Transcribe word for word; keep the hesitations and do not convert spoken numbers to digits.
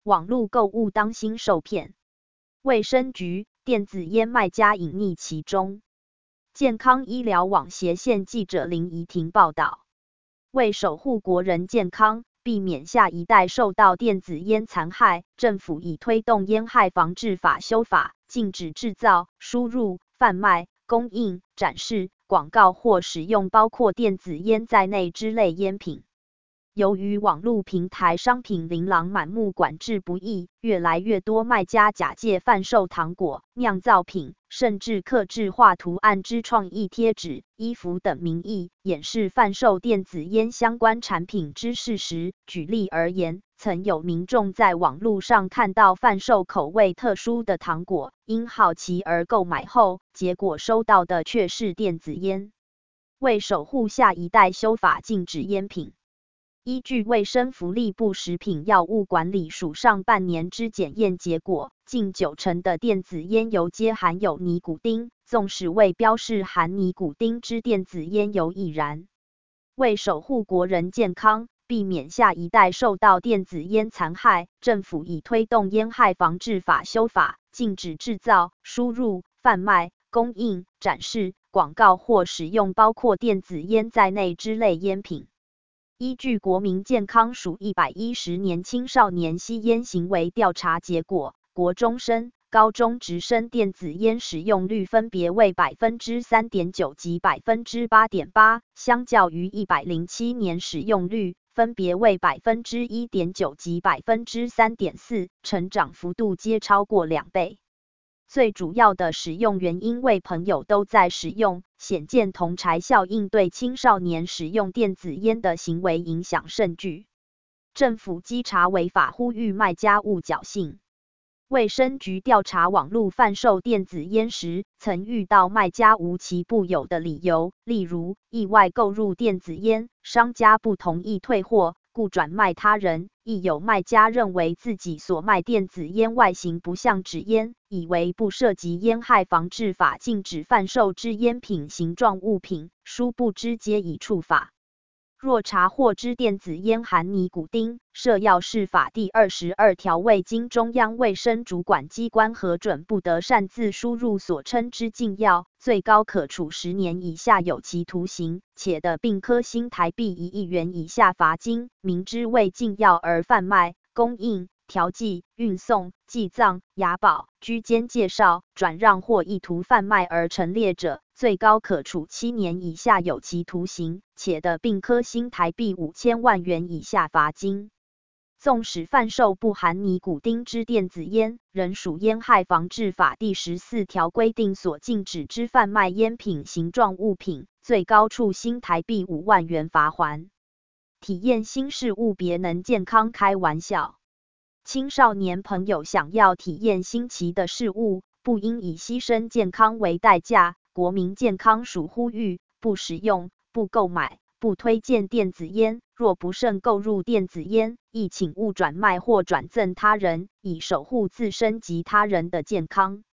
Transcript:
网络购物当心受骗。卫生局电子烟卖家隐匿其中。健康医疗网斜线记者林怡婷报道。为守护国人健康，避免下一代受到电子烟残害，政府已推动烟害防治法修法，禁止制造、输入、贩卖、供应、展示、广告或使用包括电子烟在内之类烟品。由于网络平台商品琳琅满目，管制不易，越来越多卖家假借贩售糖果、酿造品，甚至客制化图案之创意贴纸、衣服等名义，掩饰贩售电子烟相关产品之事实。举例而言，曾有民众在网络上看到贩售口味特殊的糖果，因好奇而购买后，结果收到的却是电子烟。为守护下一代修法禁止烟品。依据卫生福利部食品药物管理署上半年之检验结果，近九成的电子烟油皆含有尼古丁，纵使未标示含尼古丁之电子烟油亦然。为守护国人健康，避免下一代受到电子烟残害，政府已推动烟害防治法修法，禁止制造、输入、贩卖、供应、展示、广告或使用包括电子烟在内之类烟品。依据国民健康署一百一十年青少年吸烟行为调查结果，国中生、高中职生电子烟使用率分别为 百分之三点九 及 百分之八点八， 相较于一百零七年使用率分别为 百分之一点九 及 百分之三点四， 成长幅度皆超过两倍。最主要的使用原因为朋友都在使用，显见同侪效应对青少年使用电子烟的行为影响甚巨。政府稽查违法，呼吁卖家勿侥幸。卫生局调查网络贩售电子烟时，曾遇到卖家无其不有的理由，例如意外购入电子烟，商家不同意退货，故转卖他人；亦有卖家认为自己所卖电子烟外形不像纸烟，以为不涉及烟害防治法禁止贩售之烟品形状物品，殊不知皆已触法。若查获之电子烟含尼古丁，涉药事法第二十二条未经中央卫生主管机关核准，不得擅自输入所称之禁药，最高可处十年以下有期徒刑，且得并科新台币一亿元以下罚金。明知为禁药而贩卖、供应、调剂、运送、寄藏、押保、居间介绍、转让或意图贩卖而陈列者，最高可处七年以下有期徒刑，且得并科新台币五千万元以下罚金。纵使贩售不含尼古丁之电子烟，仍属烟害防治法第十四条规定所禁止之贩卖烟品形状物品，最高处新台币五万元罚锾。体验新事物，别能健康开玩笑。青少年朋友想要体验新奇的事物，不应以牺牲健康为代价。国民健康署呼吁，不使用、不购买、不推荐电子烟，若不慎购入电子烟，亦请勿转卖或转赠他人，以守护自身及他人的健康。